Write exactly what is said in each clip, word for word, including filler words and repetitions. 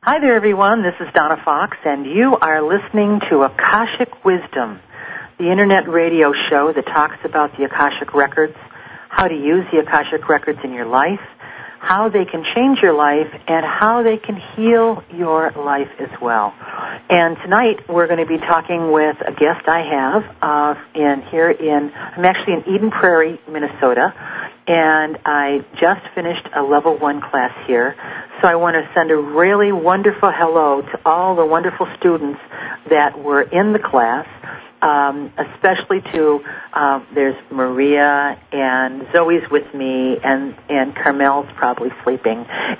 Hi there, everyone. This is Donna Fox, and you are listening to Akashic Wisdom, the Internet radio show that talks about the Akashic Records, how to use the Akashic Records in your life, how they can change your life, and how they can heal your life as well. And tonight we're going to be talking with a guest I have uh, in here in, I'm actually in Eden Prairie, Minnesota, and I just finished a level one class here. So I want to send a really wonderful hello to all the wonderful students that were in the class, um, especially to, uh, there's Maria, and Zoe's with me, and, and Carmel's probably sleeping.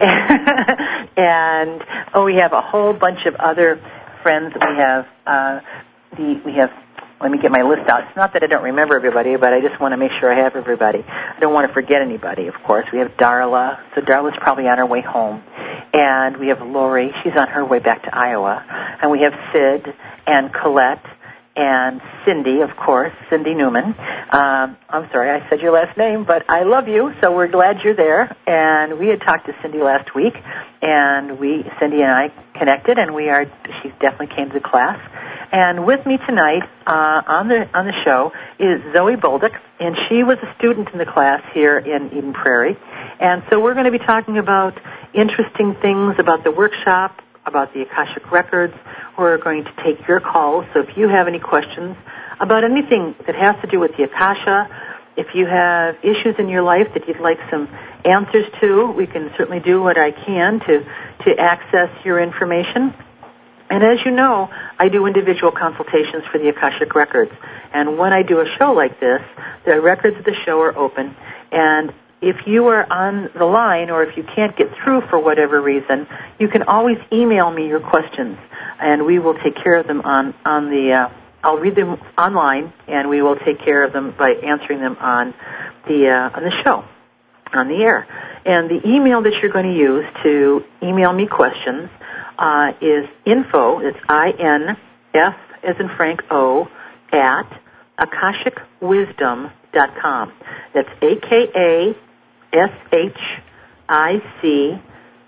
And, oh, we have a whole bunch of other friends. We have, uh, the, we have, let me get my list out. It's not that I don't remember everybody, but I just want to make sure I have everybody. I don't want to forget anybody, of course. We have Darla. So Darla's probably on her way home. And we have Lori. She's on her way back to Iowa. And we have Sid and Colette and Cindy, of course, Cindy Newman. Um, I'm sorry, I said your last name, but I love you, so we're glad you're there. And we had talked to Cindy last week, and we, Cindy and I connected, and we are, she definitely came to class. And with me tonight uh, on the on the show is Zoe Bolduc, and she was a student in the class here in Eden Prairie. And so we're going to be talking about interesting things about the workshop, about the Akashic Records. We're going to take your calls. So if you have any questions about anything that has to do with the Akasha, if you have issues in your life that you'd like some answers to, we can certainly do what I can to, to access your information. And as you know, I do individual consultations for the Akashic Records. And when I do a show like this, the records of the show are open. And if you are on the line or if you can't get through for whatever reason, you can always email me your questions. And we will take care of them on, on the, uh, I'll read them online, and we will take care of them by answering them on the, uh, on the show, on the air. And the email that you're going to use to email me questions Uh, is info, it's I N F as in Frank O, at akashic wisdom dot com. That's A K A S H I C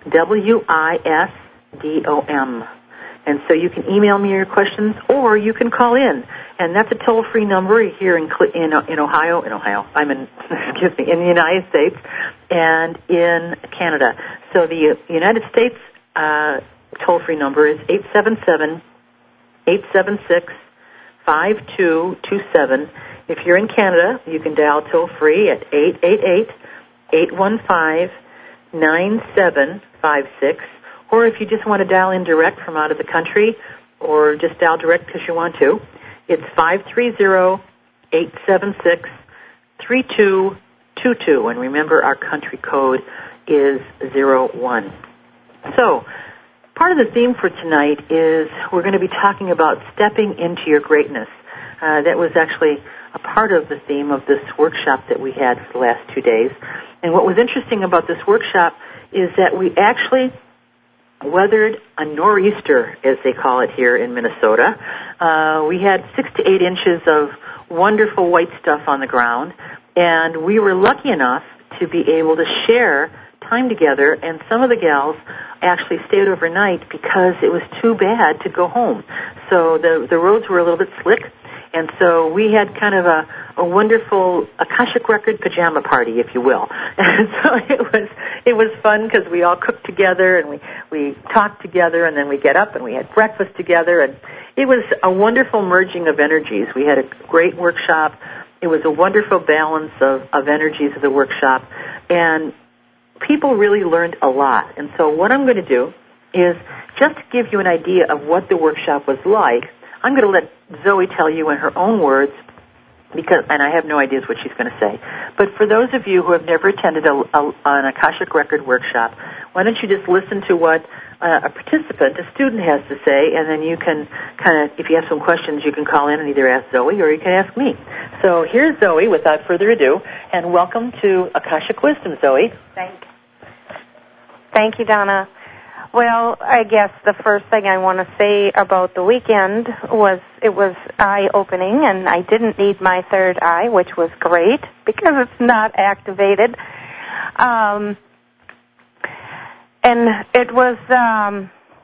W I S D O M. And so you can email me your questions, or you can call in. And that's a toll-free number here in in, in Ohio, in Ohio, I'm in, excuse me, in the United States and in Canada. So the United States, uh, toll-free number is eight seven seven, eight seven six, five two two seven. If you're in Canada, you can dial toll-free at eight eight eight, eight one five, nine seven five six. Or if you just want to dial in direct from out of the country, or just dial direct because you want to, it's five three zero, eight seven six, three two two two. And remember, our country code is zero one. So, part of the theme for tonight is we're going to be talking about stepping into your greatness. Uh, that was actually a part of the theme of this workshop that we had for the last two days. And what was interesting about this workshop is that we actually weathered a nor'easter, as they call it here in Minnesota. Uh, we had six to eight inches of wonderful white stuff on the ground, and we were lucky enough to be able to share time together, and some of the gals actually stayed overnight because it was too bad to go home. So the the roads were a little bit slick, and so we had kind of a, a wonderful Akashic Record pajama party, if you will. And so it was it was fun because we all cooked together, and we, we talked together, and then we get up and we had breakfast together, and it was a wonderful merging of energies. We had a great workshop. It was a wonderful balance of, of energies of the workshop, and people really learned a lot. And so what I'm going to do is just to give you an idea of what the workshop was like, I'm going to let Zoe tell you in her own words, because, and I have no idea what she's going to say. But for those of you who have never attended a, a, an Akashic Record workshop, why don't you just listen to what uh, a participant, a student has to say, and then you can kind of, if you have some questions, you can call in and either ask Zoe or you can ask me. So here's Zoe, without further ado, and welcome to Akashic Wisdom, Zoe. Thank you. Thank you, Donna. Well, I guess the first thing I want to say about the weekend was it was eye-opening, and I didn't need my third eye, which was great because it's not activated. Um, and it was um,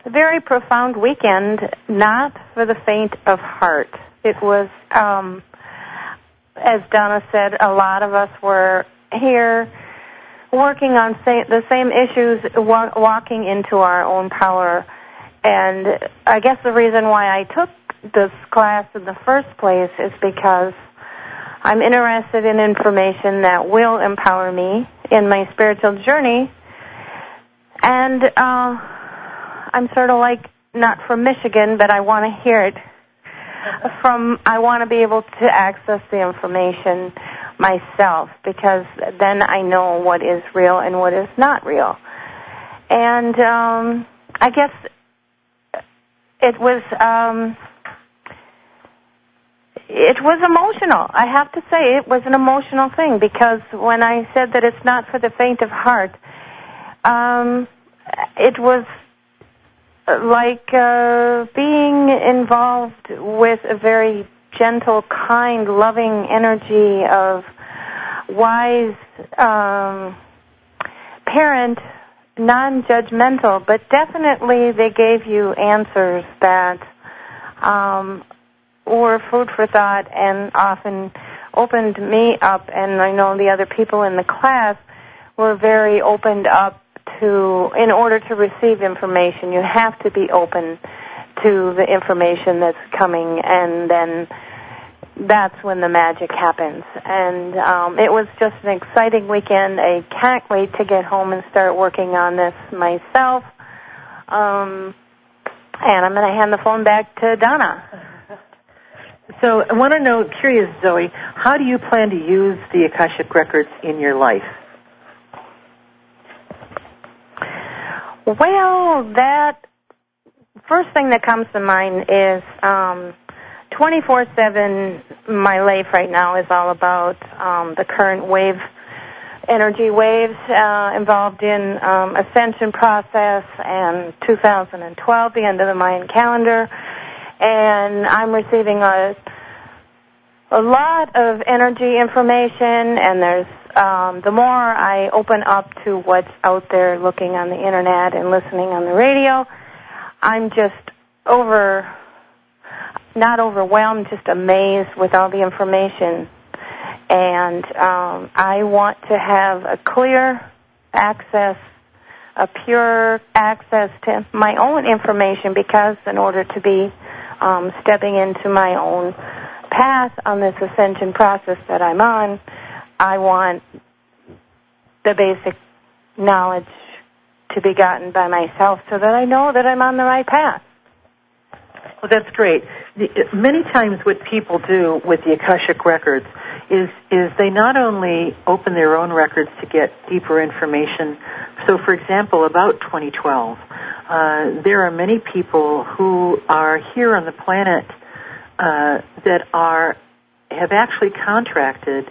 a very profound weekend, not for the faint of heart. It was, um, as Donna said, a lot of us were here working on sa- the same issues, wa- walking into our own power. And I guess the reason why I took this class in the first place is because I'm interested in information that will empower me in my spiritual journey. And uh, I'm sort of like, not from Michigan, but I want to hear it from, I want to be able to access the information myself, because then I know what is real and what is not real. And um, I guess it was um, it was emotional. I have to say it was an emotional thing, because when I said that it's not for the faint of heart, um, it was like uh, being involved with a very gentle, kind, loving energy of wise um, parent, non-judgmental, but definitely they gave you answers that um, were food for thought and often opened me up, and I know the other people in the class were very opened up to, in order to receive information, you have to be open to the information that's coming, and then that's when the magic happens. And um, it was just an exciting weekend. I can't wait to get home and start working on this myself. Um, and I'm going to hand the phone back to Donna. So I want to know, curious, Zoe, how do you plan to use the Akashic Records in your life? Well, that first thing that comes to mind is um, twenty-four seven, my life right now is all about um, the current wave, energy waves uh, involved in um, ascension process, and two thousand twelve, the end of the Mayan calendar, and I'm receiving a a lot of energy information, and there's um, the more I open up to what's out there, looking on the internet and listening on the radio, I'm just over, not overwhelmed, just amazed with all the information. And um, I want to have a clear access, a pure access to my own information, because in order to be um, stepping into my own path on this ascension process that I'm on, I want the basic knowledge to be gotten by myself so that I know that I'm on the right path. Well, that's great. The, many times what people do with the Akashic Records is is they not only open their own records to get deeper information. So, for example, about twenty twelve, uh, there are many people who are here on the planet uh, that are have actually contracted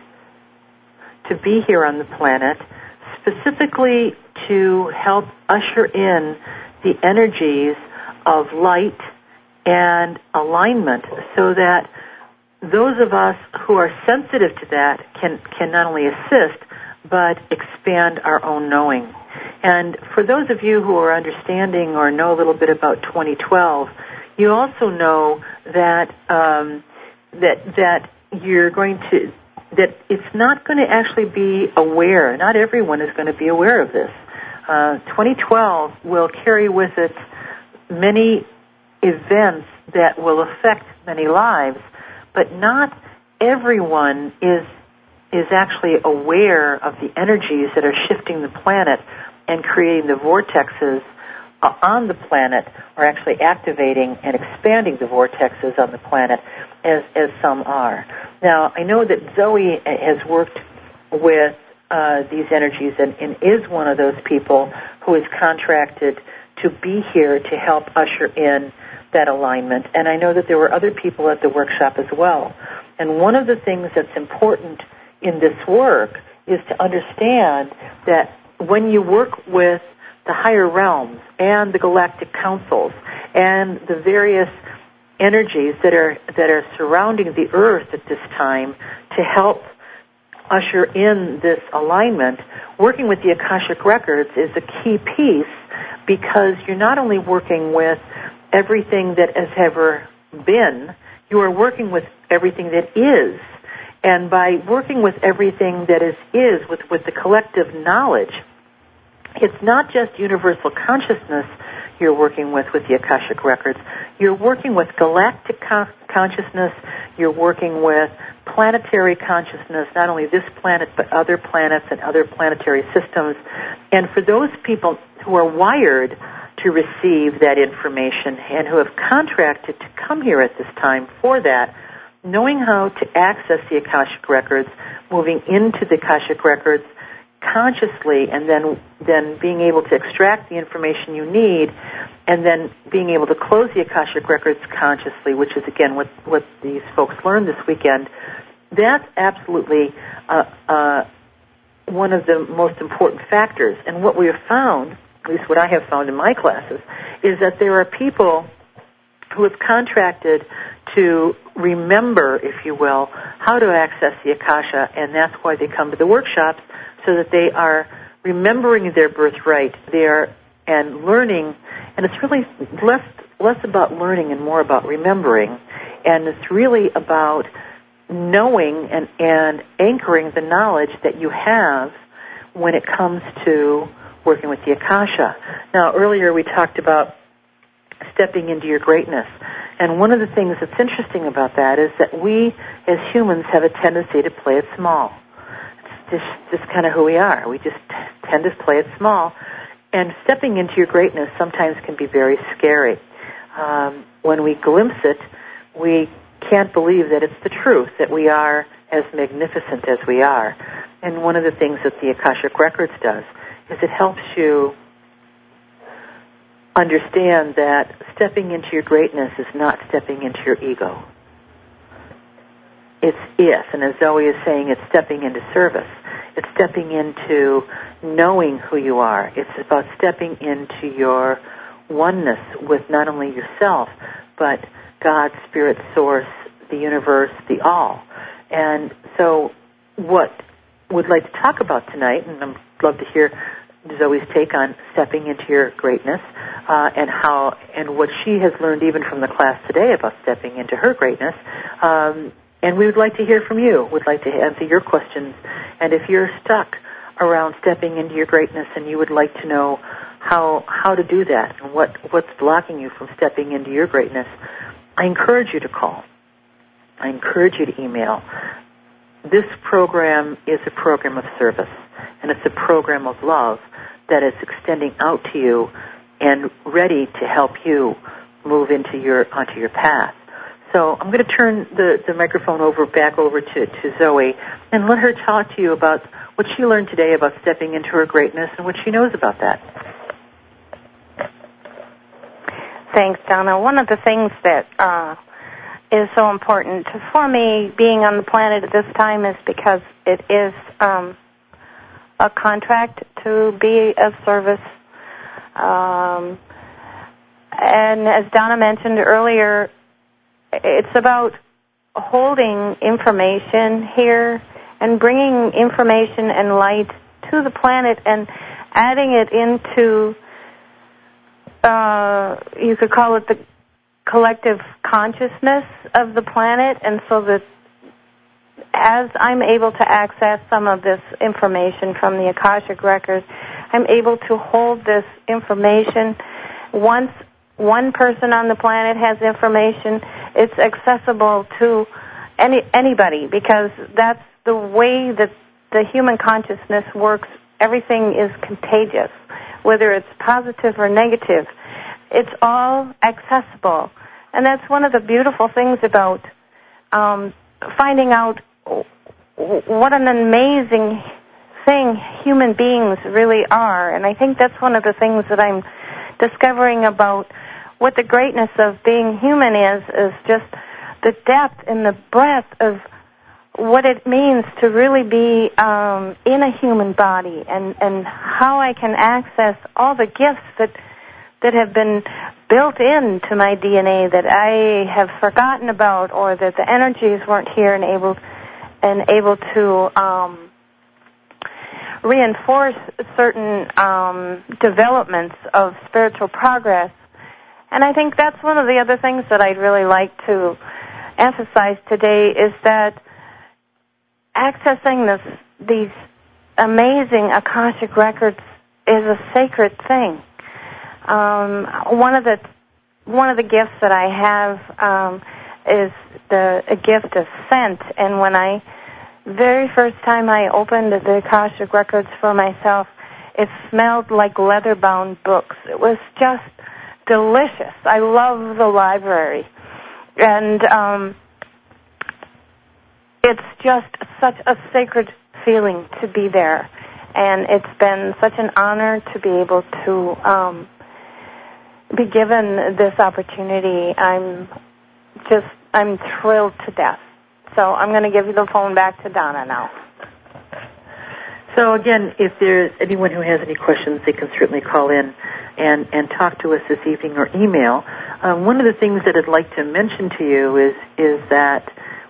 to be here on the planet specifically to help usher in the energies of light and alignment, so that those of us who are sensitive to that can, can not only assist, but expand our own knowing. And for those of you who are understanding or know a little bit about twenty twelve, you also know that um, that that you're going to that it's not going to actually be aware. Not everyone is going to be aware of this. Uh, twenty twelve will carry with it many events that will affect many lives, but not everyone is is actually aware of the energies that are shifting the planet and creating the vortexes uh, on the planet, or actually activating and expanding the vortexes on the planet, as, as some are. Now, I know that Zoe has worked with uh, these energies and, and is one of those people who is contracted to be here to help usher in that alignment. And I know that there were other people at the workshop as well. And one of the things that's important in this work is to understand that when you work with the higher realms and the galactic councils and the various energies that are that are surrounding the earth at this time to help usher in this alignment, working with the Akashic Records is a key piece because you're not only working with everything that has ever been, you are working with everything that is. And by working with everything that is, is with, with the collective knowledge, it's not just universal consciousness you're working with with the Akashic Records. You're working with galactic con- consciousness. You're working with planetary consciousness, not only this planet, but other planets and other planetary systems. And for those people who are wired to receive that information and who have contracted to come here at this time for that, knowing how to access the Akashic Records, moving into the Akashic Records consciously, and then then being able to extract the information you need, and then being able to close the Akashic Records consciously, which is, again, what, what these folks learned this weekend, that's absolutely uh, uh, one of the most important factors. And what we have found, at least what I have found in my classes, is that there are people who have contracted to remember, if you will, how to access the Akasha, and that's why they come to the workshops, so that they are remembering their birthright, they are and learning, and it's really less less about learning and more about remembering, and it's really about knowing and, and anchoring the knowledge that you have when it comes to working with the Akasha. Now, earlier we talked about stepping into your greatness, and one of the things that's interesting about that is that we as humans have a tendency to play it small. It's just kind of who we are. We just tend to play it small. And stepping into your greatness sometimes can be very scary. Um, when we glimpse it, we can't believe that it's the truth, that we are as magnificent as we are. And one of the things that the Akashic Records does is it helps you understand that stepping into your greatness is not stepping into your ego. It's if, and as Zoe is saying, it's stepping into service. It's stepping into knowing who you are. It's about stepping into your oneness with not only yourself, but God, Spirit, Source, the universe, the all. And so what we'd like to talk about tonight, and I'd love to hear Zoe's take on stepping into your greatness, uh, and how, and what she has learned even from the class today about stepping into her greatness. Um, And we would like to hear from you. We'd like to answer your questions. And if you're stuck around stepping into your greatness and you would like to know how how to do that and what, what's blocking you from stepping into your greatness, I encourage you to call. I encourage you to email. This program is a program of service, and it's a program of love that is extending out to you and ready to help you move into your onto your path. So I'm going to turn the, the microphone over back over to, to Zoe and let her talk to you about what she learned today about stepping into her greatness and what she knows about that. Thanks, Donna. One of the things that uh, is so important for me being on the planet at this time is because it is um, a contract to be of service. Um, and as Donna mentioned earlier, it's about holding information here and bringing information and light to the planet and adding it into, uh, you could call it the collective consciousness of the planet, and so that as I'm able to access some of this information from the Akashic Records, I'm able to hold this information. Once one person on the planet has information, it's accessible to any anybody, because that's the way that the human consciousness works. Everything is contagious, whether it's positive or negative. It's all accessible. And that's one of the beautiful things about um, finding out what an amazing thing human beings really are. And I think that's one of the things that I'm discovering about what the greatness of being human is, is just the depth and the breadth of what it means to really be um, in a human body, and, and how I can access all the gifts that that have been built into my D N A that I have forgotten about, or that the energies weren't here and able and able to um, reinforce certain um, developments of spiritual progress. And I think that's one of the other things that I'd really like to emphasize today is that accessing this, these amazing Akashic records is a sacred thing. Um, one of the one of the gifts that I have um, is the a gift of scent, and when I very first time I opened the Akashic records for myself, it smelled like leather-bound books. It was just delicious. I love the library, and um, it's just such a sacred feeling to be there, and it's been such an honor to be able to um, be given this opportunity. I'm just, I'm thrilled to death. So I'm going to give you the phone back to Donna now. So again, if there's anyone who has any questions, they can certainly call in and, and talk to us this evening or email. Um, one of the things that I'd like to mention to you is is that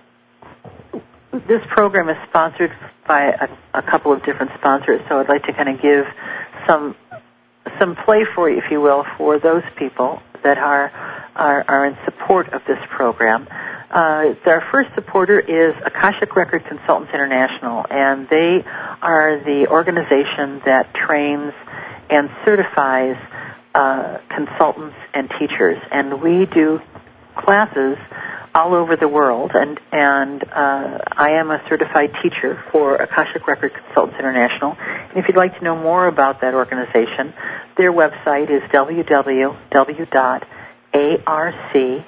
this program is sponsored by a, a couple of different sponsors, so I'd like to kind of give some some play for you, if you will, for those people that are are, are in support of this program. Uh, our first supporter is Akashic Record Consultants International, and they are the organization that trains and certifies uh, consultants and teachers. And we do classes all over the world, and, and uh, I am a certified teacher for Akashic Record Consultants International. And if you'd like to know more about that organization, their website is w w w dot a r c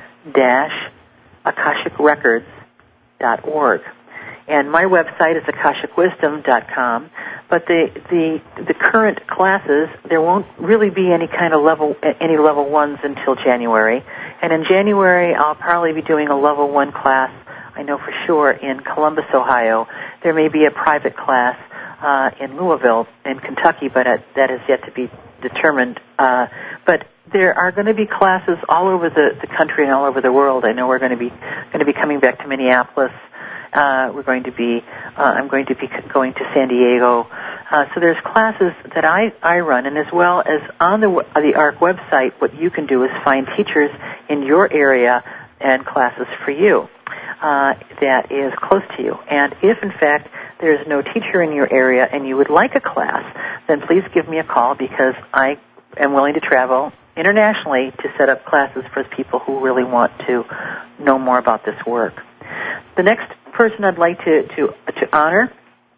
dash akashic records dot org. And my website is akashic wisdom dot com. But the, the the current classes, there won't really be any kind of level any level ones until January. And in January, I'll probably be doing a level one class, I know for sure, in Columbus, Ohio. There may be a private class uh, in Louisville, in Kentucky, but uh, that is yet to be determined. Uh, but there are going to be classes all over the, the country and all over the world. I know we're going to be going to be coming back to Minneapolis. Uh, we're going to be, uh, I'm going to be going to San Diego. Uh, so there's classes that I, I run, and as well as on the the A R C website, what you can do is find teachers in your area and classes for you uh, that is close to you. And if, in fact, there's no teacher in your area and you would like a class, then please give me a call, because I am willing to travel internationally to set up classes for people who really want to know more about this work. The next person I'd like to, to, to honor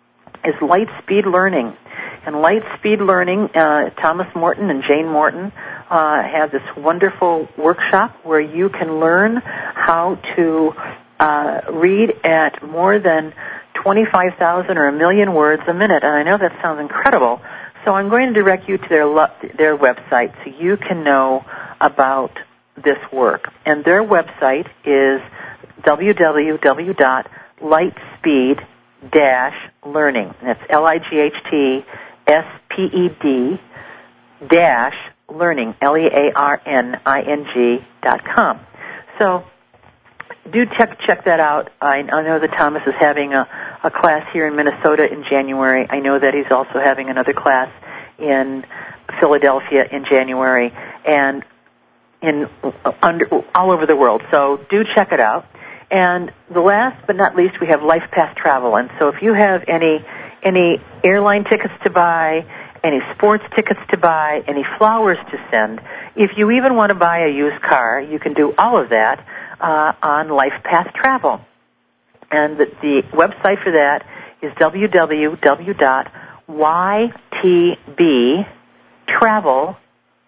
is Lightspeed Learning. And Lightspeed Learning, uh, Thomas Morton and Jane Morton uh, have this wonderful workshop where you can learn how to uh, read at more than twenty-five thousand or a million words a minute. And I know that sounds incredible. So I'm going to direct you to their their website so you can know about this work. And their website is w w w dot lightspeed dash learning. That's L I G H T S P E D dash learning, L E A R N I N G dot com. So do check check that out. I, I know that Thomas is having a, a class here in Minnesota in January. I know that he's also having another class in Philadelphia in January, and in under, all over the world. So do check it out. And the last but not least, we have Life Path Travel. And so if you have any any airline tickets to buy, any sports tickets to buy, any flowers to send, if you even want to buy a used car, you can do all of that uh, on Life Path Travel. And the, the website for that is w w w dot y t b travel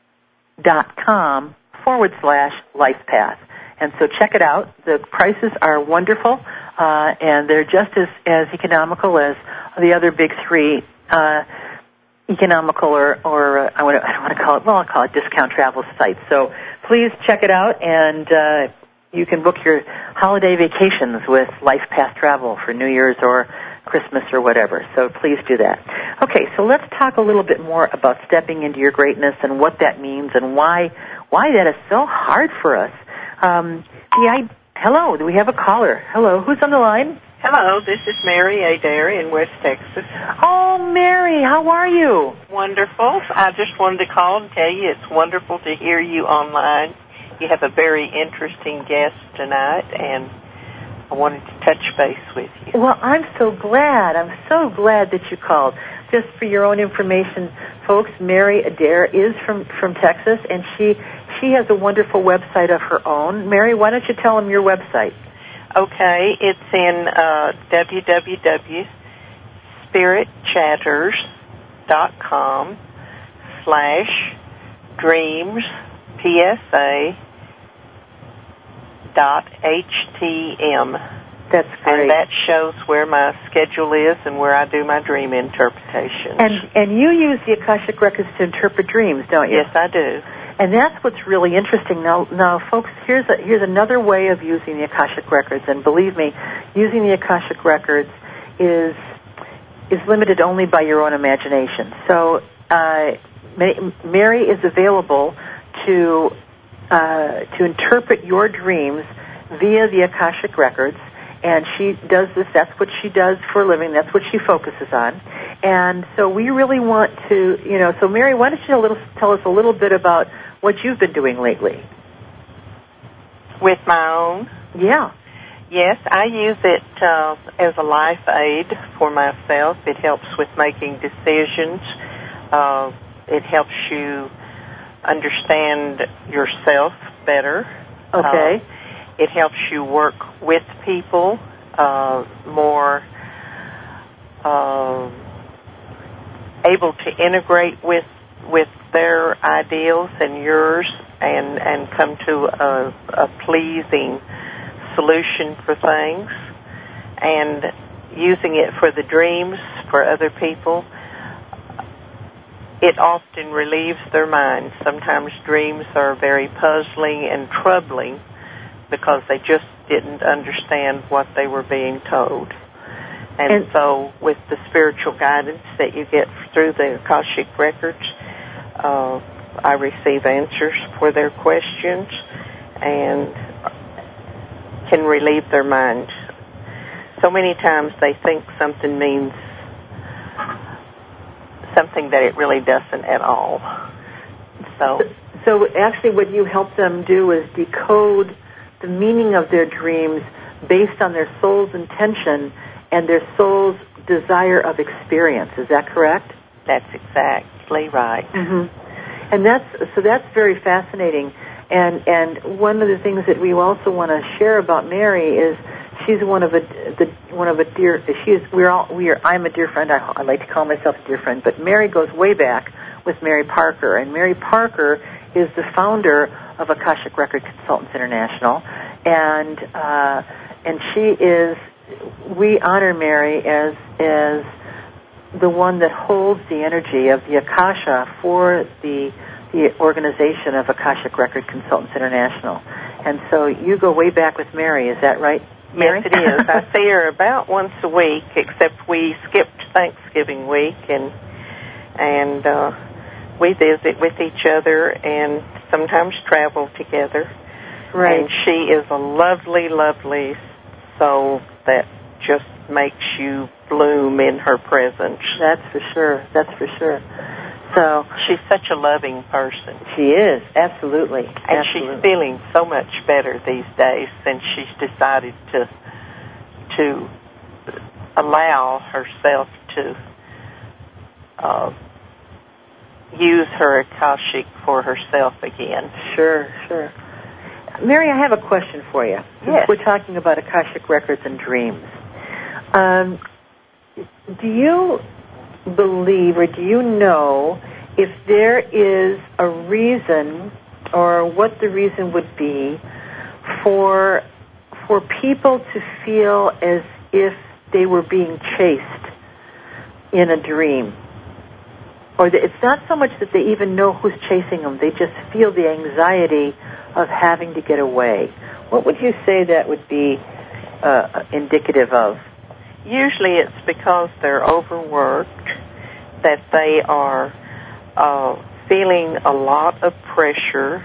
dot com forward slash life path. And so check it out. The prices are wonderful, uh, and they're just as, as economical as the other big three uh, economical or, or uh, I, want to, I don't want to call it, well, I'll call it discount travel sites. So please check it out, and uh, you can book your holiday vacations with Life Path Travel for New Year's or Christmas or whatever. So please do that. Okay, so let's talk a little bit more about stepping into your greatness and what that means and why why that is so hard for us. Um, the I, hello, do we have a caller? Hello, who's on the line? Hello, this is Mary Adair in West Texas. Oh, Mary, how are you? Wonderful. I just wanted to call and tell you it's wonderful to hear you online. You have a very interesting guest tonight, and I wanted to touch base with you. Well, I'm so glad. I'm so glad that you called. Just for your own information, folks, Mary Adair is from, from Texas, and she she has a wonderful website of her own. Mary, why don't you tell them your website? Okay, it's in uh, www spirit chatters dot com slash dreams psa dot htm. That's great. And that shows where my schedule is and where I do my dream interpretations. And and you use the Akashic Records to interpret dreams, don't you? Yes, I do. And that's what's really interesting. Now, now, folks, here's a, here's another way of using the Akashic Records. And believe me, using the Akashic Records is is limited only by your own imagination. So, uh, Mary is available to uh, to interpret your dreams via the Akashic Records. And she does this, that's what she does for a living, that's what she focuses on. And so we really want to, you know, so Mary, why don't you a little, tell us a little bit about what you've been doing lately? With my own? Yeah. Yes, I use it uh, as a life aid for myself. It helps with making decisions. Uh, it helps you understand yourself better. Okay. Uh, It helps you work with people uh, more uh, able to integrate with with their ideals and yours, and, and come to a, a pleasing solution for things. And using it for the dreams for other people, it often relieves their minds. Sometimes dreams are very puzzling and troubling, because they just didn't understand what they were being told. And, and so with the spiritual guidance that you get through the Akashic Records, uh, I receive answers for their questions and can relieve their mind. So many times they think something means something that it really doesn't at all. So, so actually what you help them do is decode the meaning of their dreams based on their soul's intention and their soul's desire of experience. Is that correct? That's exactly right. Mm-hmm. And that's so that's very fascinating. And and one of the things that we also want to share about Mary is she's one of a the one of a dear. She is we're all we are. I'm a dear friend. I, I like to call myself a dear friend. But Mary goes way back with Mary Parker, and Mary Parker is the founder of Akashic Record Consultants International, and uh, and she is. We honor Mary as as the one that holds the energy of the Akasha for the the organization of Akashic Record Consultants International. And so you go way back with Mary. Is that right, Mary? Yes, it is. I see her about once a week, except we skipped Thanksgiving week, and and uh, we visit with each other and sometimes travel together. Right. And she is a lovely, lovely soul that just makes you bloom in her presence. That's for sure. That's for sure. So she's such a loving person. She is, absolutely. And absolutely. she's feeling so much better these days since she's decided to to allow herself to uh, use her Akashic for herself again. Sure, sure. Mary, I have a question for you. Yes. We're talking about Akashic Records and dreams. Um, do you believe or do you know if there is a reason or what the reason would be for for people to feel as if they were being chased in a dream? Or that it's not so much that they even know who's chasing them, they just feel the anxiety of having to get away. What would you say that would be uh, indicative of? Usually it's because they're overworked, that they are uh, feeling a lot of pressure.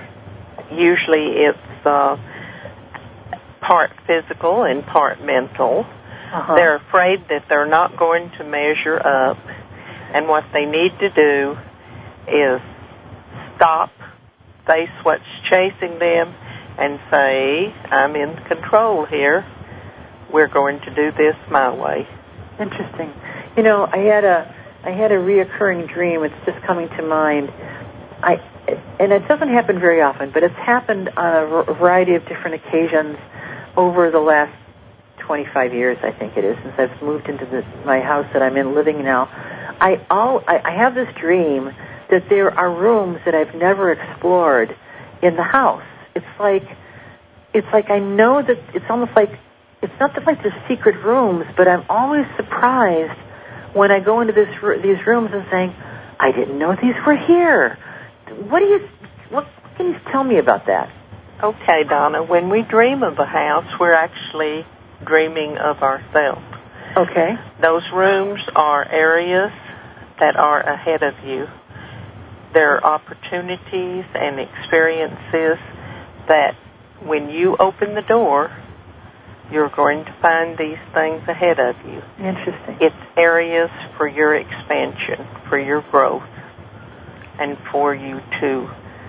Usually it's uh, part physical and part mental. Uh-huh. They're afraid that they're not going to measure up, and what they need to do is stop, face what's chasing them, and say, I'm in control here. We're going to do this my way. Interesting. You know, I had a I had a reoccurring dream. It's just coming to mind. I and it doesn't happen very often, but it's happened on a variety of different occasions over the last twenty-five years, I think it is, since I've moved into the, my house that I'm in living now. I all I, I have this dream that there are rooms that I've never explored in the house. It's like it's like I know that it's almost like it's not that like there's secret rooms, but I'm always surprised when I go into this these rooms and saying, I didn't know these were here. What do you what can you tell me about that? Okay, Donna, when we dream of a house, we're actually dreaming of ourselves. Okay. Those rooms are areas that are ahead of you. There are opportunities and experiences that when you open the door, you're going to find these things ahead of you. Interesting. It's areas for your expansion, for your growth, and for you to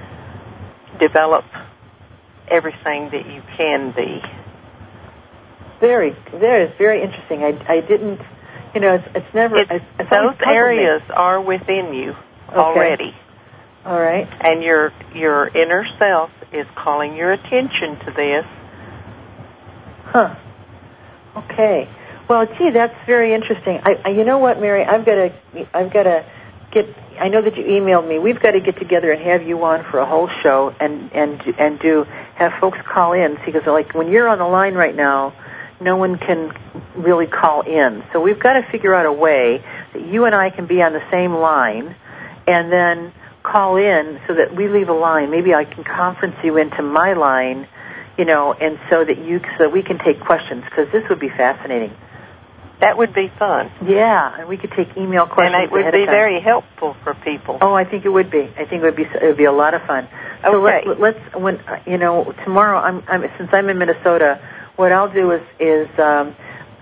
develop everything that you can be. Very, very, very interesting. I, I didn't, you know, it's, it's never. It's, it's, it's those areas me. are within you okay. already. All right. And your your inner self is calling your attention to this. Huh. Okay. Well, gee, that's very interesting. I, I you know what, Mary? I've got to, I've got to get. I know that you emailed me. We've got to get together and have you on for a whole show and and and do have folks call in because like when you're on the line right now, no one can really call in. So we've got to figure out a way that you and I can be on the same line, and then call in so that we leave a line. Maybe I can conference you into my line, you know, and so that you so that we can take questions because this would be fascinating. That would be fun. Yeah, and we could take email questions. And it would be very helpful for people. Oh, I think it would be. I think it would be. It would be a lot of fun. So okay. let, let's when you know tomorrow. I'm, I'm since I'm in Minnesota. What I'll do is is um,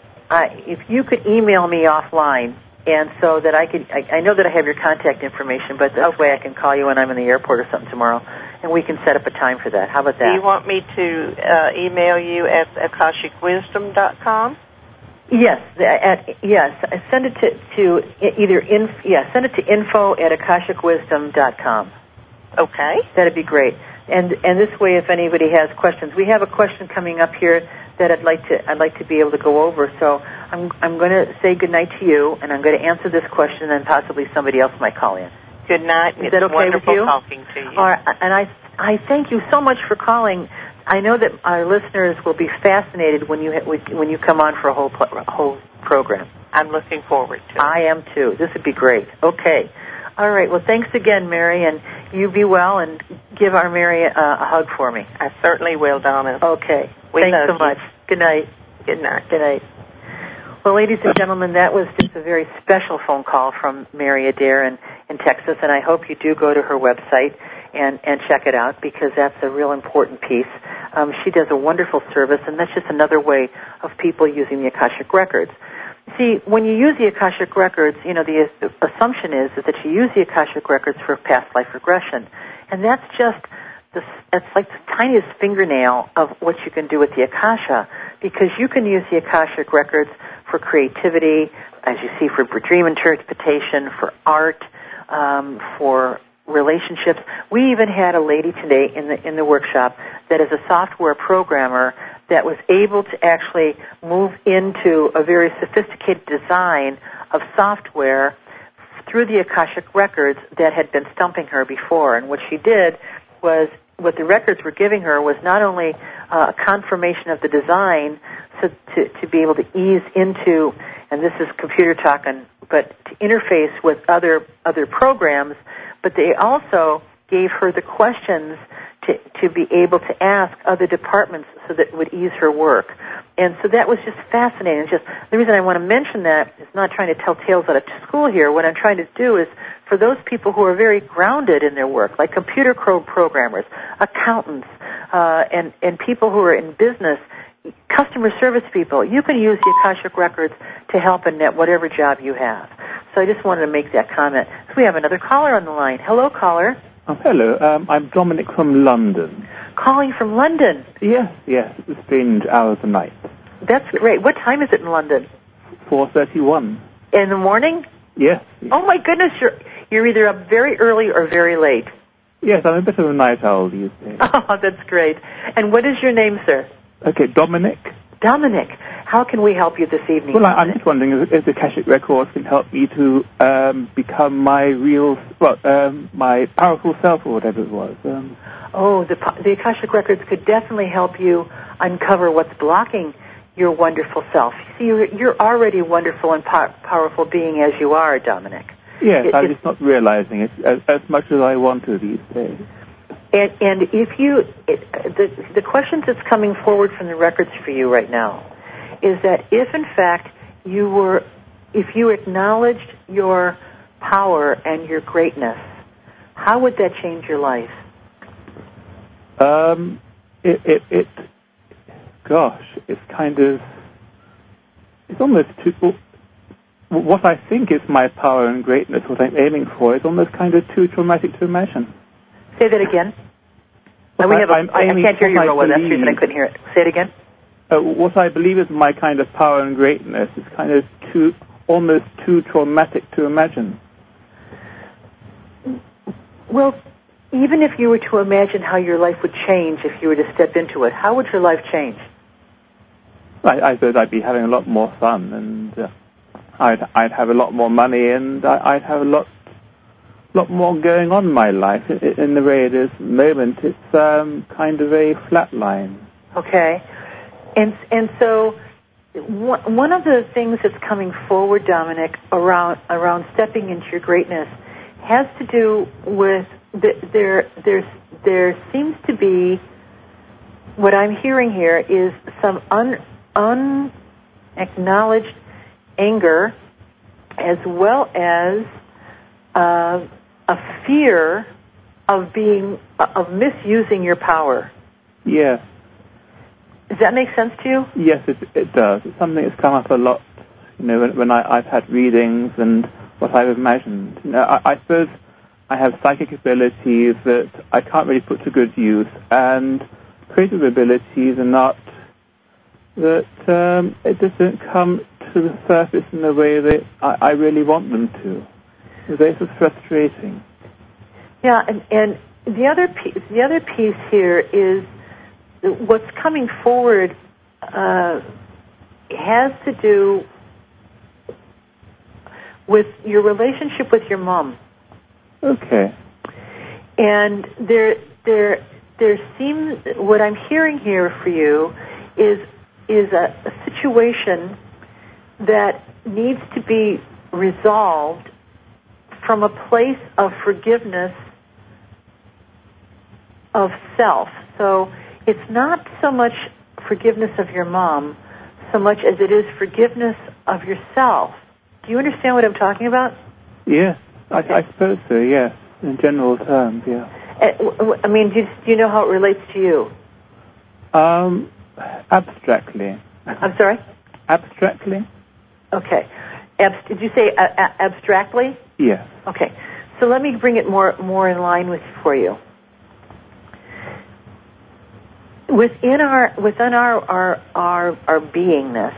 I, if you could email me offline, and so that I could. I, I know that I have your contact information, but that okay. way I can call you when I'm in the airport or something tomorrow, and we can set up a time for that. How about that? Do you want me to uh, email you at akashic wisdom dot com? Yes, at, yes. Send it to, to either in, yeah. Send it to info at akashic wisdom dot com. Okay, that'd be great. And and this way, if anybody has questions, we have a question coming up here that I'd like to I'd like to be able to go over. So I'm I'm going to say good night to you, and I'm going to answer this question, and possibly somebody else might call in. Good night. Is it's that okay wonderful with you? Talking to you. All right, and I I thank you so much for calling. I know that our listeners will be fascinated when you when you come on for a whole whole program. I'm looking forward to it. I am too. This would be great. Okay. All right. Well, thanks again, Mary, and you be well and give our Mary a, a hug for me. I certainly will, Donna. Okay. We thanks love so you. much. Good night. Good night. Good night. Well, ladies and gentlemen, that was just a very special phone call from Mary Adair in, in Texas, and I hope you do go to her website and, and check it out because that's a real important piece. Um, she does a wonderful service, and that's just another way of people using the Akashic Records. See, when you use the Akashic Records, you know, the, the assumption is, is that you use the Akashic Records for past life regression. And that's just, the, it's like the tiniest fingernail of what you can do with the Akasha, because you can use the Akashic Records for creativity, as you see, for dream interpretation, for art, um, for relationships. We even had a lady today in the in the workshop that is a software programmer that was able to actually move into a very sophisticated design of software through the Akashic Records that had been stumping her before. And what she did was, what the records were giving her was not only uh, a confirmation of the design so to, to be able to ease into, and this is computer talk, and, but to interface with other other programs, but they also gave her the questions to, to be able to ask other departments so that it would ease her work. And so that was just fascinating. It's just the reason I want to mention that is not trying to tell tales out of school here. What I'm trying to do is for those people who are very grounded in their work, like computer programmers, accountants, uh, and, and people who are in business, customer service people, you can use the Akashic Records to help in that whatever job you have. So I just wanted to make that comment. So we have another caller on the line. Hello, caller. Oh, hello. Um, I'm Dominic from London. Calling from London? Yes, yes. It's strange hours of night. That's great. What time is it in London? four thirty-one. In the morning? Yes, yes. Oh, my goodness. You're, you're either up very early or very late. Yes, I'm a bit of a night owl these days. Oh, that's great. And what is your name, sir? Okay, Dominic. Dominic. How can we help you this evening? Well, I, I'm just wondering if, if the Akashic Records can help me to um, become my real, well, um, my powerful self or whatever it was. Um, oh, the, the Akashic Records could definitely help you uncover what's blocking your wonderful self. See, you're, you're already a wonderful and po- powerful being as you are, Dominic. Yes, it, I'm just not realizing it as, as much as I want to these days. And, and if you, it, the, the questions that's coming forward from the records for you right now is that if, in fact, you were, if you acknowledged your power and your greatness, how would that change your life? Um, it, it, it gosh, it's kind of, it's almost too, what I think is my power and greatness, what I'm aiming for, is almost kind of too traumatic to imagine. Say that again. Well, we have a, I, I can't hear you real well. That's the reason I couldn't hear it. Say it again. Uh, what I believe is my kind of power and greatness is kind of too, almost too traumatic to imagine. Well, even if you were to imagine how your life would change if you were to step into it, how would your life change? I, I suppose I'd be having a lot more fun, and uh, I'd, I'd have a lot more money, and I, I'd have a lot lot more going on in my life. In the way it is at the moment, it's um, kind of a flat line. Okay. And and so one of the things that's coming forward, Dominic, around around stepping into your greatness has to do with the, there there's there seems to be, what I'm hearing here is some un, unacknowledged anger as well as uh, a fear of being of misusing your power. Yes. Does that make sense to you? Yes, it, it does. It's something that's come up a lot, you know, when, when I, I've had readings and what I've imagined. You know, I, I suppose I have psychic abilities that I can't really put to good use, and creative abilities are not, that um, it just don't come to the surface in the way that I, I really want them to. It's very frustrating. Yeah, and, and the other piece, the other piece here is what's coming forward uh, has to do with your relationship with your mom. Okay. And there, there, there seems, what I'm hearing here for you is is a, a situation that needs to be resolved from a place of forgiveness of self. So it's not so much forgiveness of your mom so much as it is forgiveness of yourself. Do you understand what I'm talking about? Yes, I, I suppose so, yes, in general terms, yeah. I mean, do you, do you know how it relates to you? Um, abstractly. I'm sorry? Abstractly. Okay. Ab- did you say uh, a- abstractly? Yes. Okay. So let me bring it more more in line with for you. Within our within our our our, our beingness,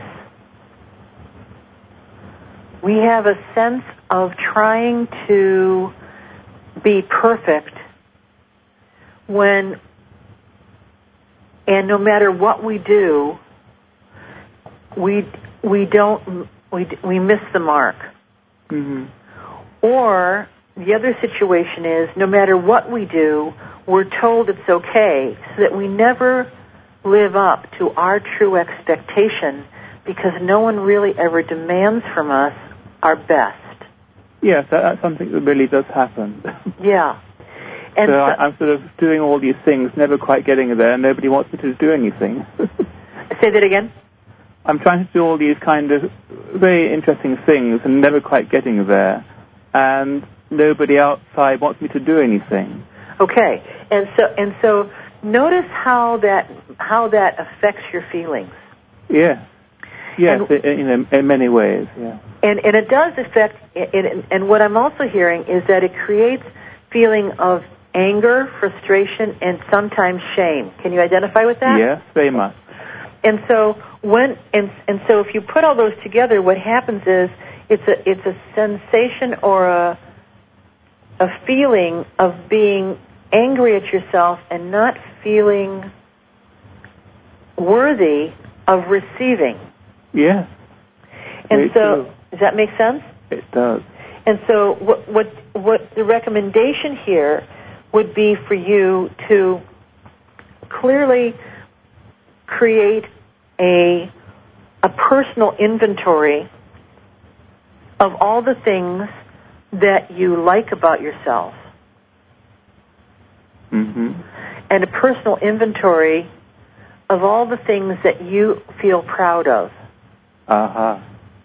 we have a sense of trying to be perfect when, and no matter what we do, we we don't we we miss the mark. Mm-hmm. Or the other situation is, no matter what we do, we're told it's okay, so that we never live up to our true expectation because no one really ever demands from us our best. Yes, that, that's something that really does happen. Yeah. And so, so I, I'm sort of doing all these things, never quite getting there, and nobody wants me to do anything. Say that again? I'm trying to do all these kind of very interesting things and never quite getting there, and nobody outside wants me to do anything. Okay. And so and so notice how that how that affects your feelings. Yes. Yes, and, in, in, in many ways, yeah. And, and it does affect, it, and what I'm also hearing is that it creates feeling of anger, frustration, and sometimes shame. Can you identify with that? Yes, very much. And so when and and so if you put all those together, what happens is it's a it's a sensation or a a feeling of being angry at yourself and not feeling worthy of receiving. Yeah. And Very so true. Does that make sense? It does. And so what what what the recommendation here would be for you to clearly create a a personal inventory of all the things that you like about yourself. Mm-hmm. And a personal inventory of all the things that you feel proud of. Uh-huh.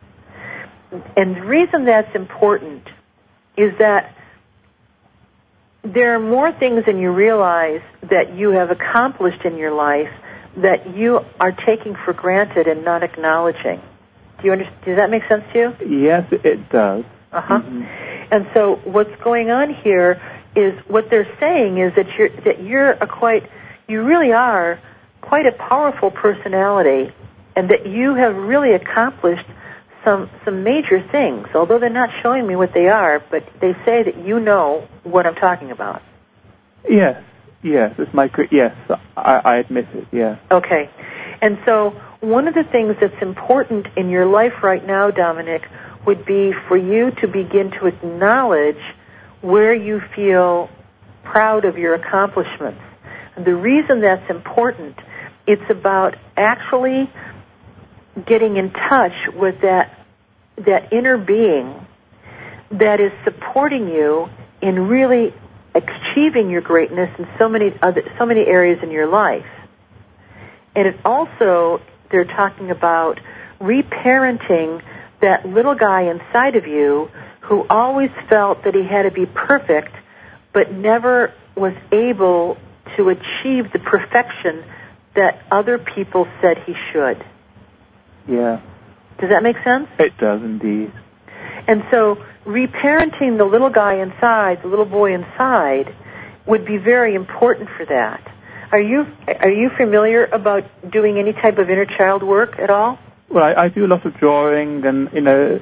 And the reason that's important is that there are more things than you realize that you have accomplished in your life that you are taking for granted and not acknowledging. Do you understand? Does that make sense to you? Yes, it does. Uh-huh. Mm-hmm. And so what's going on here is what they're saying is that you're that you're a quite you really are quite a powerful personality, and that you have really accomplished some some major things. Although they're not showing me what they are, but they say that you know what I'm talking about. Yes, yes, it's my yes. I, I admit it. Yeah. Okay, and so one of the things that's important in your life right now, Dominic, would be for you to begin to acknowledge where you feel proud of your accomplishments. And the reason that's important, it's about actually getting in touch with that that inner being that is supporting you in really achieving your greatness in so many other so many areas in your life. And it also, they're talking about reparenting that little guy inside of you who always felt that he had to be perfect but never was able to achieve the perfection that other people said he should. Yeah. Does that make sense? It does indeed. And so reparenting the little guy inside, the little boy inside, would be very important for that. Are you are you familiar about doing any type of inner child work at all? Well, I, I do a lot of drawing, and you know,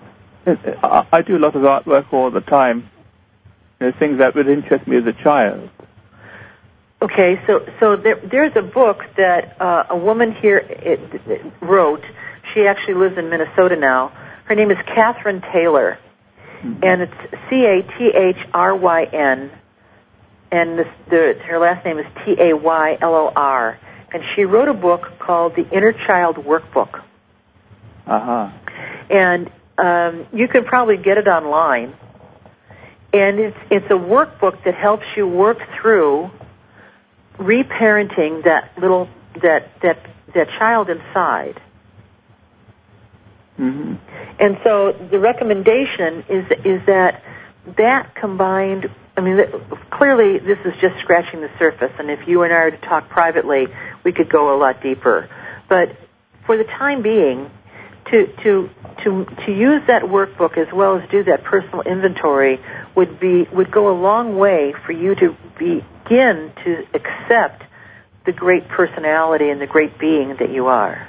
I, I do a lot of artwork all the time. You know, things that would interest me as a child. Okay, so so there, there's a book that uh, a woman here it, it wrote. She actually lives in Minnesota now. Her name is Catherine Taylor, mm-hmm. and it's C A T H R Y N, and this, the, her last name is T A Y L O R. And she wrote a book called The Inner Child Workbook. Uh-huh. And um, you can probably get it online. And it's it's a workbook that helps you work through reparenting that little that that that child inside. Mm-hmm. And so the recommendation is is that that combined, I mean, clearly this is just scratching the surface, and if you and I were to talk privately, we could go a lot deeper. But for the time being, to to to to use that workbook as well as do that personal inventory would be would go a long way for you to begin to accept the great personality and the great being that you are.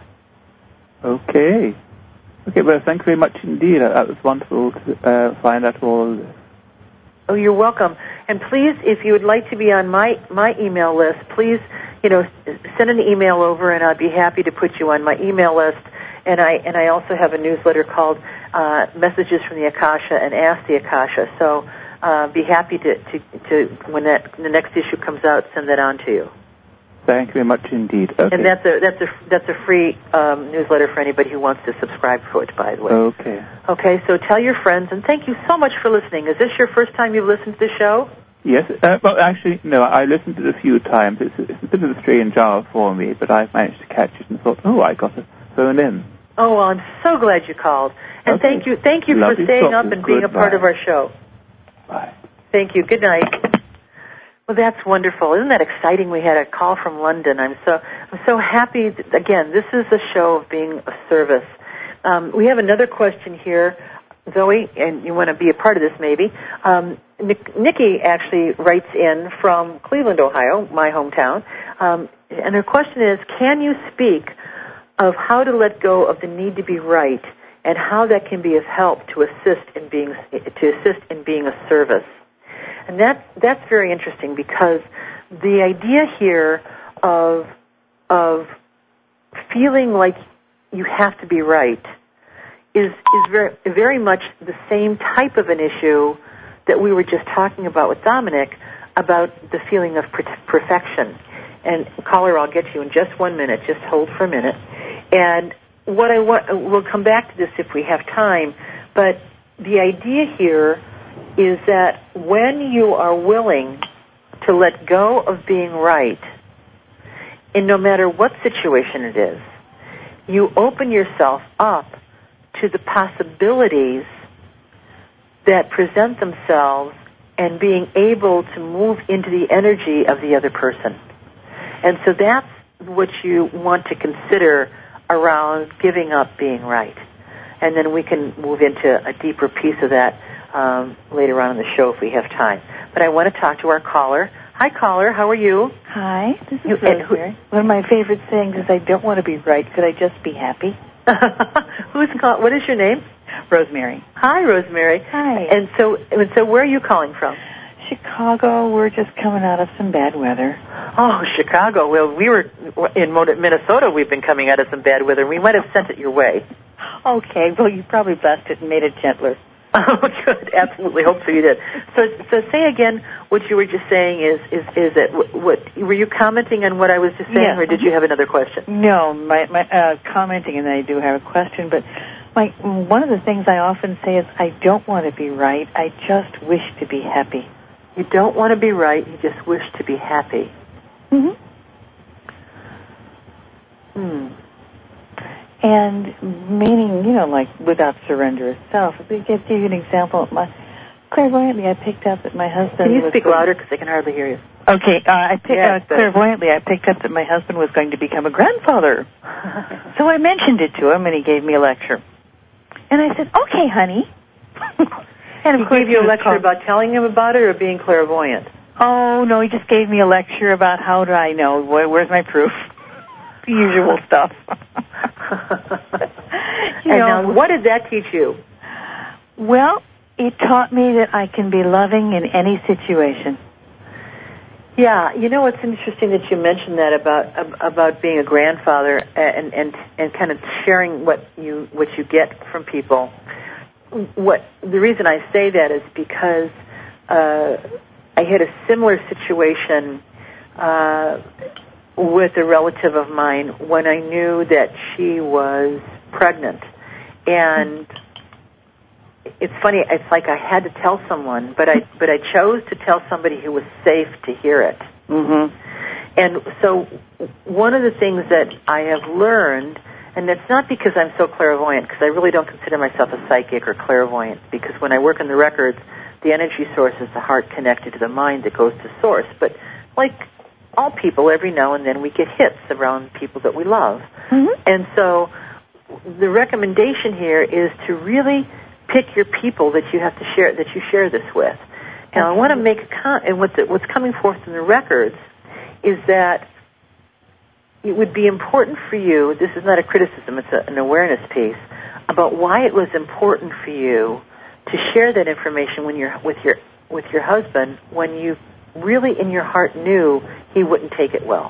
Okay. Okay, well, thank you very much indeed. That was wonderful to uh, find out all of this. Oh, you're welcome. And please, if you would like to be on my, my email list, please, you know, send an email over, and I'd be happy to put you on my email list. And I and I also have a newsletter called uh, Messages from the Akasha and Ask the Akasha. So uh, be happy to, to, to when that the next issue comes out, send that on to you. Thank you very much indeed. Okay. And that's a that's a that's a free um, newsletter for anybody who wants to subscribe to it, by the way. Okay. Okay, so tell your friends, and thank you so much for listening. Is this your first time you've listened to the show? Yes. Uh, well, actually, no. I listened to it a few times. It's, it's a bit of a strange hour for me, but I've managed to catch it and thought, oh, I got to phone in. Oh, well, I'm so glad you called, and okay. thank you, thank you Lovely for staying up and being Goodbye. a part of our show. Bye. Thank you. Good night. Well, that's wonderful. Isn't that exciting? We had a call from London. I'm so I'm so happy. That, again, this is a show of being of service. Um, we have another question here, Zoe, and you want to be a part of this maybe. Um, Nick, Nikki actually writes in from Cleveland, Ohio, my hometown, um, and her question is, can you speak of how to let go of the need to be right and how that can be of help to assist in being to assist in being of service? And that that's very interesting, because the idea here of of feeling like you have to be right is is very very much the same type of an issue that we were just talking about with Dominic, about the feeling of perfection. And caller, I'll get you in just one minute. Just hold for a minute. And what I want, we'll come back to this if we have time, but the idea here is that when you are willing to let go of being right, in no matter what situation it is, you open yourself up to the possibilities that present themselves and being able to move into the energy of the other person. And so that's what you want to consider around giving up being right. And then we can move into a deeper piece of that um, later on in the show if we have time. But I want to talk to our caller. Hi, caller. How are you? Hi, this is you, Rosemary. One of my favorite sayings is, I don't want to be right. Could I just be happy? Who's call, What is your name? Rosemary. Hi, Rosemary. Hi. And so, and so where are you calling from? Chicago. We're just coming out of some bad weather. Oh, Chicago. Well, we were in Minnesota. We've been coming out of some bad weather. We might have sent it your way. Okay. Well, you probably blessed it and made it gentler. Oh, good. Absolutely. Hope so you did. So, so say again what you were just saying is, is, is it, what, what, were you commenting on what I was just saying, yeah. or did you have another question? No, my, my, uh, commenting, and then I do have a question, but my, one of the things I often say is, I don't want to be right. I just wish to be happy. You don't want to be right. You just wish to be happy. Mm-hmm. Hmm. And meaning, you know, like without surrender itself. If we give you an example, my clairvoyantly, I picked up that my husband. Can you was speak going, louder, because I can hardly hear you? Okay, uh, I pick, yes, uh, clairvoyantly, I picked up that my husband was going to become a grandfather. So I mentioned it to him, and he gave me a lecture. And I said, "Okay, honey." And of he gave you a lecture called, about telling him about it, or being clairvoyant? Oh no, he just gave me a lecture about how do I know? Where, where's my proof? The usual stuff. you and know, now, what did that teach you? Well, it taught me that I can be loving in any situation. Yeah, you know, it's interesting that you mentioned that about about being a grandfather and and and kind of sharing what you what you get from people. What the reason I say that is because uh, I had a similar situation uh, with a relative of mine when I knew that she was pregnant, and it's funny. It's like I had to tell someone, but I but I chose to tell somebody who was safe to hear it. Mm-hmm. And so, one of the things that I have learned, and it's not because I'm so clairvoyant, because I really don't consider myself a psychic or clairvoyant, because when I work in the records, the energy source is the heart connected to the mind that goes to source. But like all people, every now and then we get hits around people that we love. Mm-hmm. And so, the recommendation here is to really pick your people that you have to share that you share this with. And I want to make a con- and what the, what's coming forth in the records is that it would be important for you. This is not a criticism; it's a, an awareness piece about why it was important for you to share that information when you're with your with your husband when you really in your heart knew he wouldn't take it well.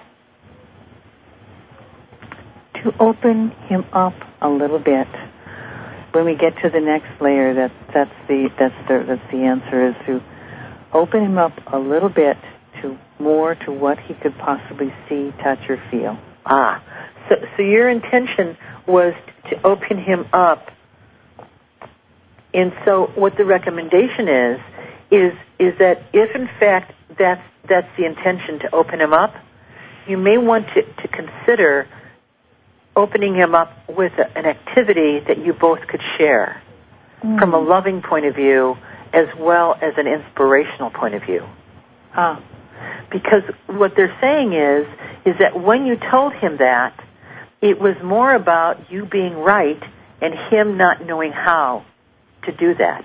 To open him up a little bit. When we get to the next layer, that that's the that's the that's the answer, is to open him up a little bit to more to what he could possibly see, touch, or feel. Ah, so so your intention was to open him up, and so what the recommendation is is is that if in fact that's that's the intention, to open him up, you may want to, to consider opening him up with a, an activity that you both could share mm. from a loving point of view as well as an inspirational point of view. Ah. Because what they're saying is, is that when you told him that, it was more about you being right and him not knowing how to do that.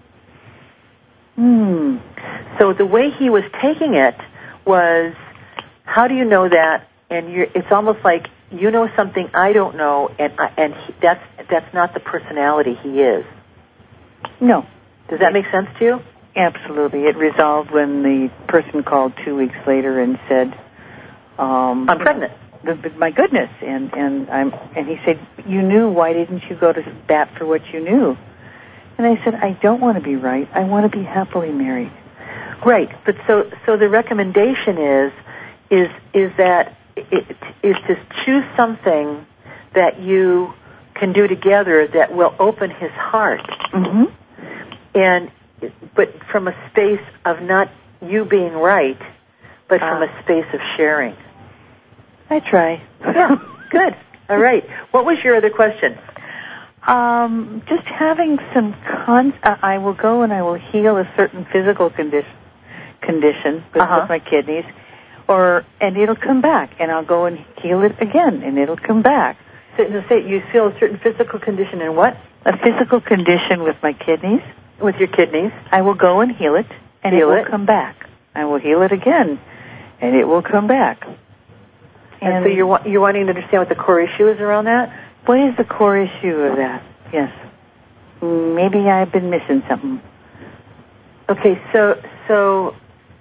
Hmm. So the way he was taking it was, how do you know that? And you're, it's almost like you know something I don't know, and I, and he, that's that's not the personality he is. No. Does that make sense to you? Absolutely. It resolved when the person called two weeks later and said, um, "I'm pregnant." Know, the, the, my goodness, and and I'm and he said, "You knew. Why didn't you go to bat for what you knew?" And I said, "I don't want to be right. I want to be happily married." Right. But so so the recommendation is is is that it, is to choose something that you can do together that will open his heart. Mm-hmm. And but from a space of not you being right, but from uh, a space of sharing. I try. Yeah, good. All right. What was your other question? Um, just having some con. Uh, I will go and I will heal a certain physical condition, condition with, uh-huh. with my kidneys, or and it'll come back, and I'll go and heal it again, and it'll come back. So, so say you feel a certain physical condition in what? A physical condition with my kidneys. With your kidneys. I will go and heal it, and heal it will it. come back. I will heal it again, and it will come back. And, and so you're you're wanting to understand what the core issue is around that? What is the core issue of that? Yes. Maybe I've been missing something. Okay, so so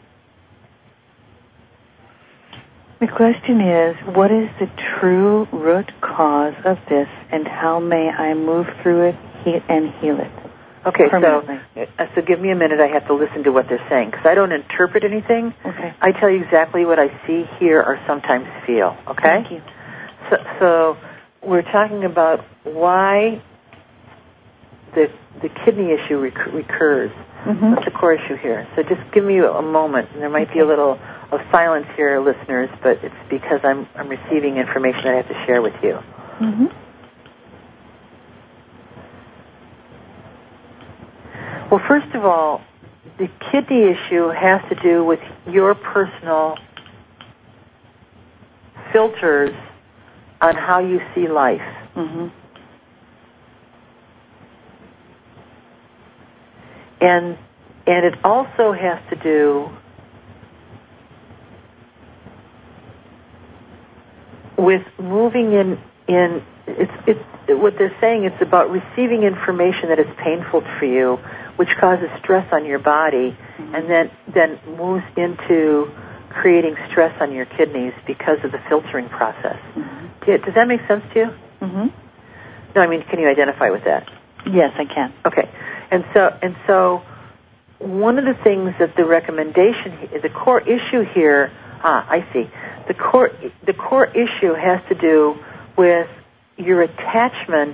the question is, what is the true root cause of this, and how may I move through it he- and heal it? Okay, so uh, so give me a minute. I have to listen to what they're saying, because I don't interpret anything. Okay. I tell you exactly what I see, hear, or sometimes feel. Okay? Thank you. So, so we're talking about why the the kidney issue rec- recurs. Mm-hmm. That's the core issue here. So just give me a moment, and there might okay. be a little of silence here, listeners, but it's because I'm I'm receiving information I have to share with you. Mm-hmm. Well, first of all, the kidney issue has to do with your personal filters on how you see life. Mm-hmm. And and it also has to do with moving in in it's it's what they're saying. It's about receiving information that is painful for you, which causes stress on your body, mm-hmm. and then then moves into creating stress on your kidneys because of the filtering process. Mm-hmm. Do you, does that make sense to you? Mm-hmm. No, I mean, can you identify with that? Yes, I can. Okay, and so and so one of the things that the recommendation, the core issue here, ah, I see. The core the core issue has to do with your attachment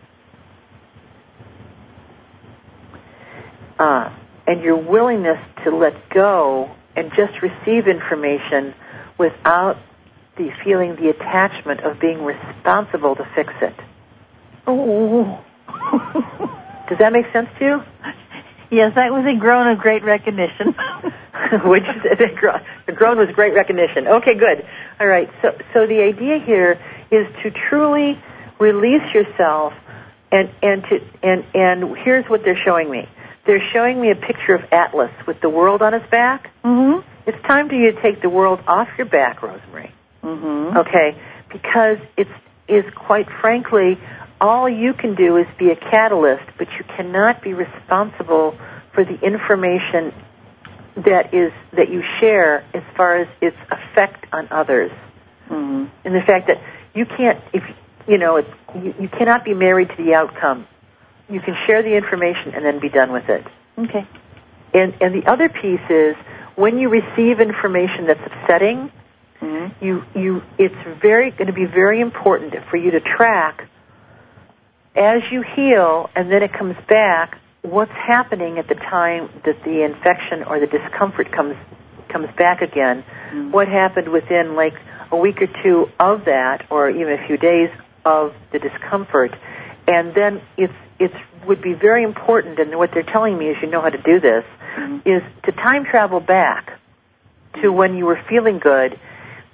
uh, and your willingness to let go and just receive information without the feeling the attachment of being responsible to fix it. Oh. Does that make sense to you? Yes, that was a groan of great recognition. Which the groan, the groan was great recognition. Okay, good. All right. So, so the idea here is to truly release yourself, and and to and and here's what they're showing me. They're showing me a picture of Atlas with the world on his back. Mm-hmm. It's time for you to take the world off your back, Rosemary. Mm-hmm. Okay, because it's is quite frankly, all you can do is be a catalyst, but you cannot be responsible for the information that is that you share as far as its effect on others. Mm-hmm. And the fact that you can't, if you know, it's, you, you cannot be married to the outcome. You can share the information and then be done with it. Okay. And and the other piece is when you receive information that's upsetting, mm-hmm. you you it's very going to be very important for you to track as you heal, and then it comes back, what's happening at the time that the infection or the discomfort comes comes back again. Mm-hmm. What happened within like a week or two of that, or even a few days of the discomfort, and then it's it's would be very important, and what they're telling me is you know how to do this, mm-hmm. is to time travel back to when you were feeling good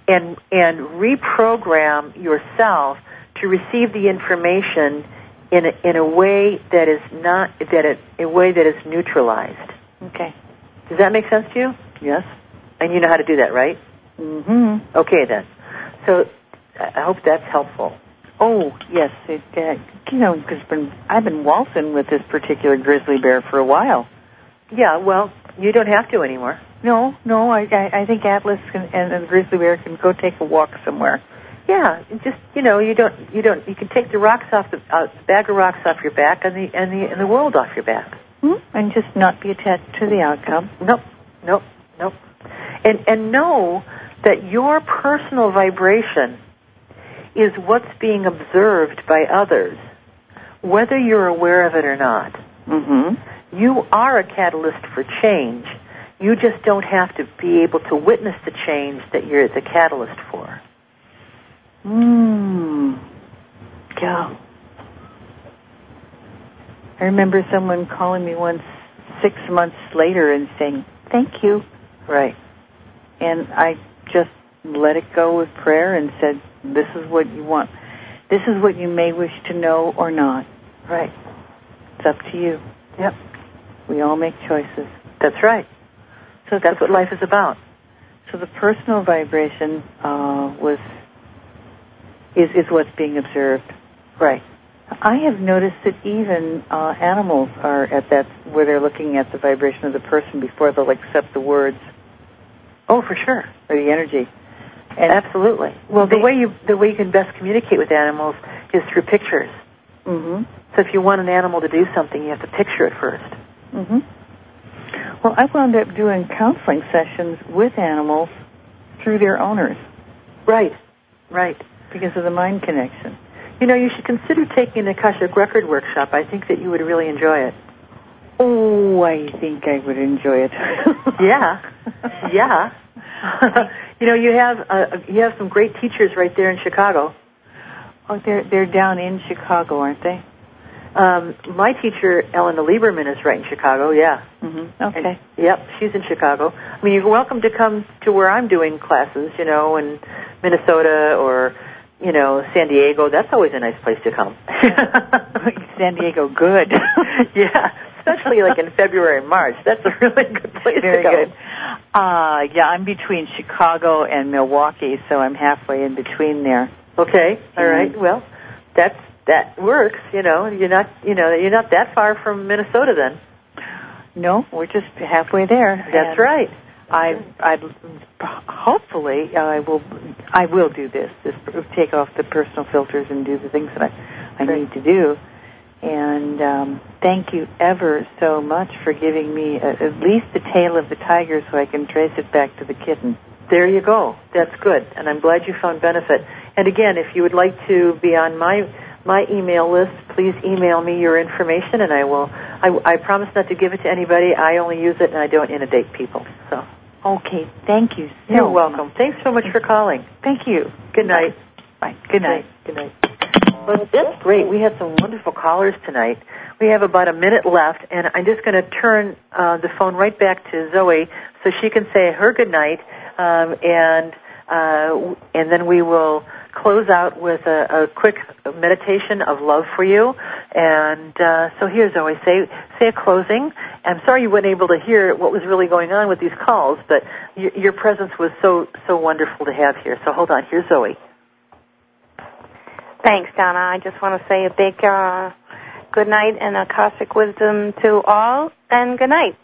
and and reprogram yourself to receive the information in a, in a way that is not that it, a way that is neutralized. Okay. Does that make sense to you? Yes. And you know how to do that, right? Mm-hmm. Okay, then. So I hope that's helpful. Oh, yes. It, uh, you know, because I've been waltzing with this particular grizzly bear for a while. Yeah, well, you don't have to anymore. No, no, I, I, I think Atlas can, and, and the grizzly bear can go take a walk somewhere. Yeah, just, you know, you don't, you don't, you can take the rocks off the, uh, bag of rocks off your back and the, and the, and the world off your back. Hmm? And just not be attached to the outcome. Nope, nope, nope. And, and know that your personal vibration is what's being observed by others, whether you're aware of it or not. Mm-hmm. You are a catalyst for change. You just don't have to be able to witness the change that you're the catalyst for. Mm. Yeah. I remember someone calling me once six months later and saying, thank you. Right. And I just let it go with prayer and said, this is what you want. This is what you may wish to know or not. Right. It's up to you. Yep. We all make choices. That's right. So that's what life is about. So the personal vibration uh, was is is what's being observed. Right. I have noticed that even uh, animals are at that where they're looking at the vibration of the person before they'll accept the words. Oh, for sure. Or the energy. And absolutely. Well, they, the way you the way you can best communicate with animals is through pictures. Mm-hmm. So if you want an animal to do something, you have to picture it first. Mm-hmm. Well, I wound up doing counseling sessions with animals through their owners. Right, right. Because of the mind connection. You know, you should consider taking the Akashic Record workshop. I think that you would really enjoy it. Oh, I think I would enjoy it. Yeah, yeah. You know, you have uh, you have some great teachers right there in Chicago. Oh, they're they're down in Chicago, aren't they? Um, my teacher, Elena Lieberman, is right in Chicago, yeah. Mm-hmm. Okay. And, yep, she's in Chicago. I mean, you're welcome to come to where I'm doing classes, you know, in Minnesota or, you know, San Diego. That's always a nice place to come. San Diego, good. Yeah, especially like in February and March. That's a really good place Very to go. Very good. Uh, yeah, I'm between Chicago and Milwaukee, so I'm halfway in between there. Okay, all right. Well, that's that works. You know, you're not, you know, you're not that far from Minnesota then. No, we're just halfway there. That's and right. I, I, hopefully, uh, I will, I will do this. Just take off the personal filters and do the things that I, I need to do. And um, thank you ever so much for giving me a, at least the tail of the tiger, so I can trace it back to the kitten. There you go. That's good, and I'm glad you found benefit. And again, if you would like to be on my my email list, please email me your information, and I will. I, I promise not to give it to anybody. I only use it, and I don't inundate people. So. Okay. Thank you. So You're welcome. Much. Thanks so much for calling. Thank you. Good night. Bye. Good night. Good night. Well, that's great. We had some wonderful callers tonight. We have about a minute left, and I'm just going to turn uh, the phone right back to Zoe so she can say her good night, um, and uh, and then we will close out with a, a quick meditation of love for you. And uh, so here, Zoe, say say a closing. I'm sorry you weren't able to hear what was really going on with these calls, but y- your presence was so so wonderful to have here. So hold on. Here's Zoe. Thanks, Donna. I just want to say a big uh, good night and Akashic wisdom to all, and good night.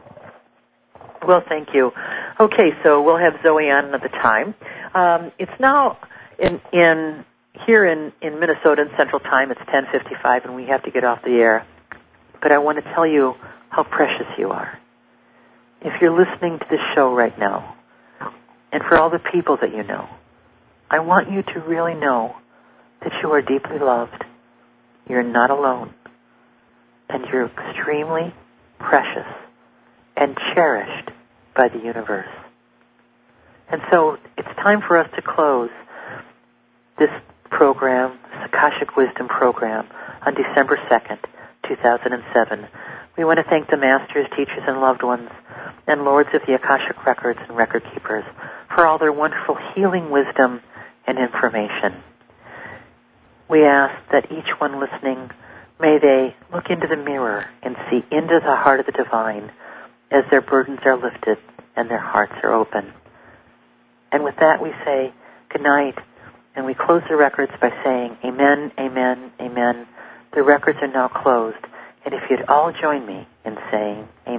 Well, thank you. Okay, so we'll have Zoe on another time. Um, it's now in in here in, in Minnesota in Central Time. It's ten fifty-five, and we have to get off the air. But I want to tell you how precious you are. If you're listening to this show right now, and for all the people that you know, I want you to really know that you are deeply loved. You're not alone. And you're extremely precious and cherished by the universe. And so it's time for us to close this program, this Akashic Wisdom program, on December second, two thousand seven. We want to thank the masters, teachers, and loved ones, and lords of the Akashic Records and record keepers for all their wonderful healing wisdom and information. We ask that each one listening, may they look into the mirror and see into the heart of the divine as their burdens are lifted and their hearts are open. And with that we say good night, and we close the records by saying amen, amen, amen. The records are now closed, and if you'd all join me in saying amen.